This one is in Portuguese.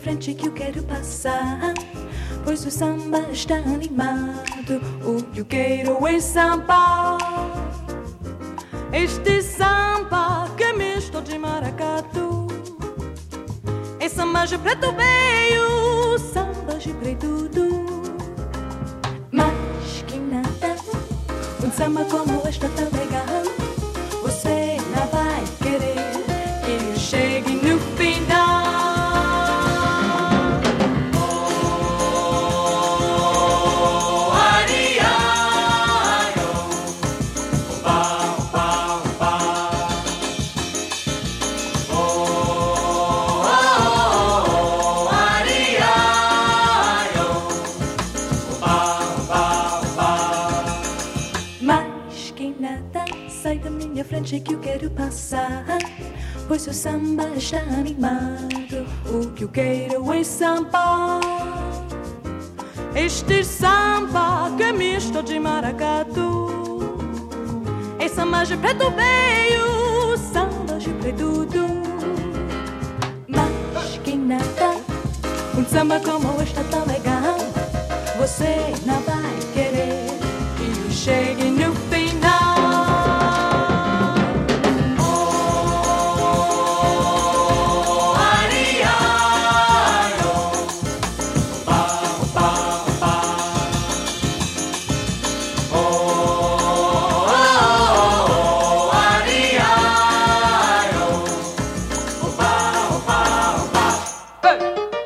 frente que eu quero passar, pois o samba está animado. O que eu quero é samba. Este samba que é misto de maracatu. É samba de preto veio, samba de preto do. Mas que nada, um samba como este tá legal. Você não vai querer que eu chegue no final. Sai da minha frente que eu quero passar, pois o samba está animado. O que eu quero é samba. Este samba que é misto de maracatu. É samba de preto veio, samba de preto do. Mas que nada, um samba como este tá legal. Você não vai querer que eu chegue no final. Hey!